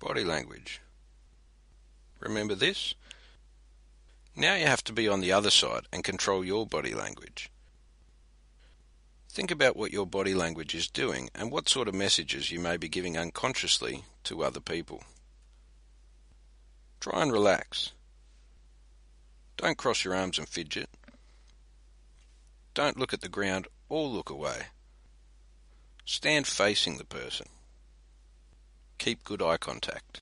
Body language. Remember this? Now you have to be on the other side and control your body language. Think about what your body language is doing and what sort of messages you may be giving unconsciously to other people. Try and relax. Don't cross your arms and fidget. Don't look at the ground or look away. Stand facing the person. Keep good eye contact.